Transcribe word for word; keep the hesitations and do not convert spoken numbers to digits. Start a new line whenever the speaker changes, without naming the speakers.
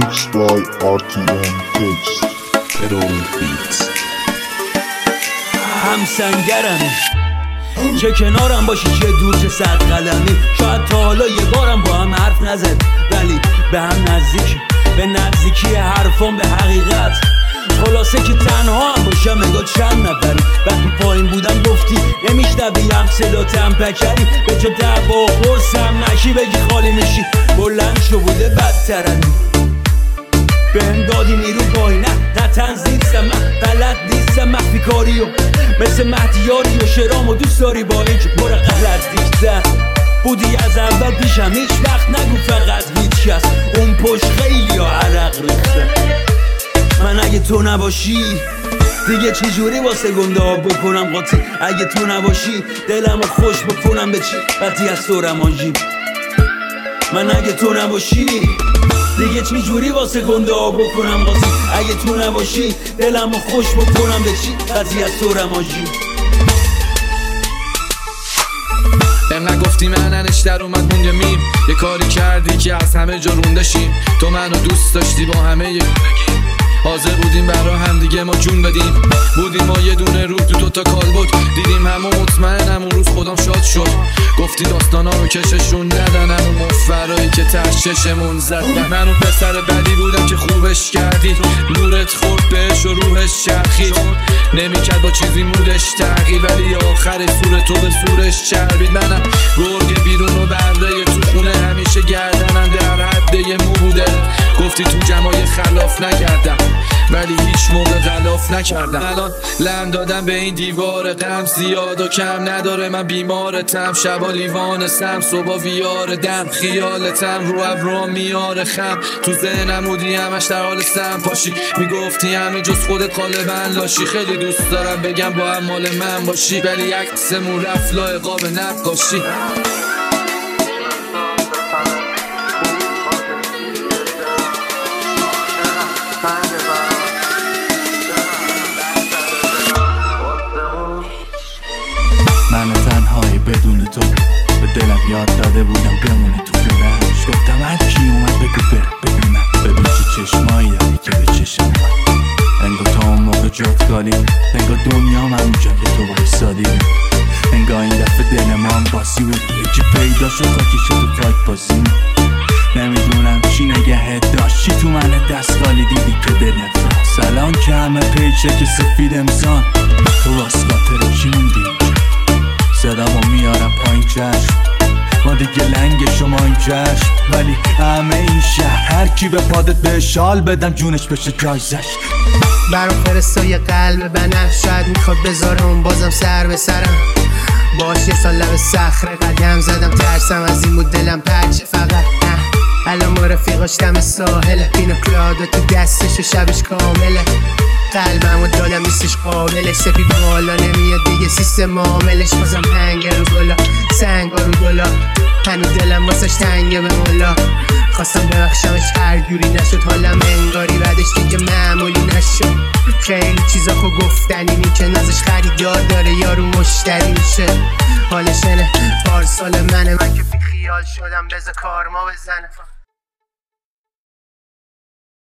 Mixed by آر تی ام Text
Erol Beats.
هم سنگرمی چه کنارم باشی چه دور چه صد قدمی. شاید تا حالا یه بارم با هم حرف نزد ولی به هم نزدیک، به نزدیکی حرفان به حقیقت. خلاصه که تنها هم باشم انگار چند نفری. وقتی پایین بودم گفتی نمیشنویم صداتم پکری. به تو دعوا قرصم نشی بگی خالی میشی. بلند شو بوده بدترنی بهم دادی نیرو پایین. نه نه تنز نیستم من، بلد نیستم مخفی کاریو مثل مهدیاری و شرام و دوست داری با این که پر غلط دیشتر بودی از اول پیشم. هیچ وقت نگو فقط هیچ کس اون پشت خیلی ها عرق ریخته. من اگه تو نباشی دیگه چی جوری واسه گنده ها بکنم قاطی. اگه تو نباشی دلمو خوش بکنم به چی وقتی از تو رمانجی. من اگه تو نباشی دیگه چی جوری واسه گنده ها بکنم قاطی. اگه تو نباشی دلمو خوش بکنم به چی وقتی از تو رمانجی.
انقدر گفتی مننش در اومد مونده میم. یه کاری کردی که از همه جا رونده شیم. تو منو دوست داشتی با همه یه حاضر بودیم برا هم دیگه ما جون بدیم. بودیم ما یه دونه روح تو دوتا کال بود. دیدیم همون مطمئنم اون روز خودم شاد شد. گفتی داستانا رو کششون ندن همون مفرایی که تششمون زد. من اون پسر بدی بودم که خوبش کردی. نورت خورد بهش و روحش چرخید. نمیکرد با چیزی مودش تغییر ولی آخر سور تو به سورش چربید. منم گرگ بیرون و برده تو خونه همیشه گردنم در حد یه مو بوده. گفتی تو جمعای خلاف نکردم ولی هیچ موقع غلاف نکردم. الان لم دادم به این دیوار غم زیاد و کم نداره. من بیمارتم شبا لیوانستم صبح ویار دم. خیالتم رو ابروام میاره خم. تو ذهنم بودی همش در حال سم پاشی. میگفتی همه جز خودت غالبا لاشی. خیلی دوست دارم بگم با هم مال من باشی ولی عکسمون رفت لای قاب نقاشی.
من تنهایی بدون تو به دلم یاد داده بودم بمونه تو خونه‌اش. گفتم هر کی اومد بگو بره ببین من ببین چی چشمایی داری که به چشم من. انگار تا اون موقع جات کالی انگار دنیا من اونجا که تو بایستادی. انگار این دفعه دل ما هم باسی بود. یکی پیدا شد خاکیشه تو فایت بازی. نمیدونم چی نگهت داشت چی تو من دست کالی دیدی که دل نفرست. الان که همه پیچه که سفید امسان تو راست خاطر چی موندی. صدامو میارم پایین چشم ما دیگه لنگ شما این چشم. ولی همه این شهر هر کی به پادت به شال بدم جونش بشه جایزش.
برام فرستا یه قلب بنفش. شاید میخواد بذاره اون بازم سر به سرم. باش یه سال لب صخره قدم زدم. ترسم از این بود دلم پرچه فقط. الان ما رفیقاش دم ساحله. پینو کلادو تو دستش و شبش کامله. قلبم و دادم نیستش قابلش. سپید بالا نمیاد دیگه سیستم معاملش. بازم هنگ رو گلا سنگ رو گلا. هنو دلم واسش تنگه به مولا. خواستم ببخشمش هر جوری نشد. حالم انگاری بعدش دیگه معمولی نشد. خیلی چیزا خو گفتنی نی که نازش خریدار داره یارو مشتری میشه. حالش اینه پارسال منه من که بی خیال شدم بذار کار ما بزنه.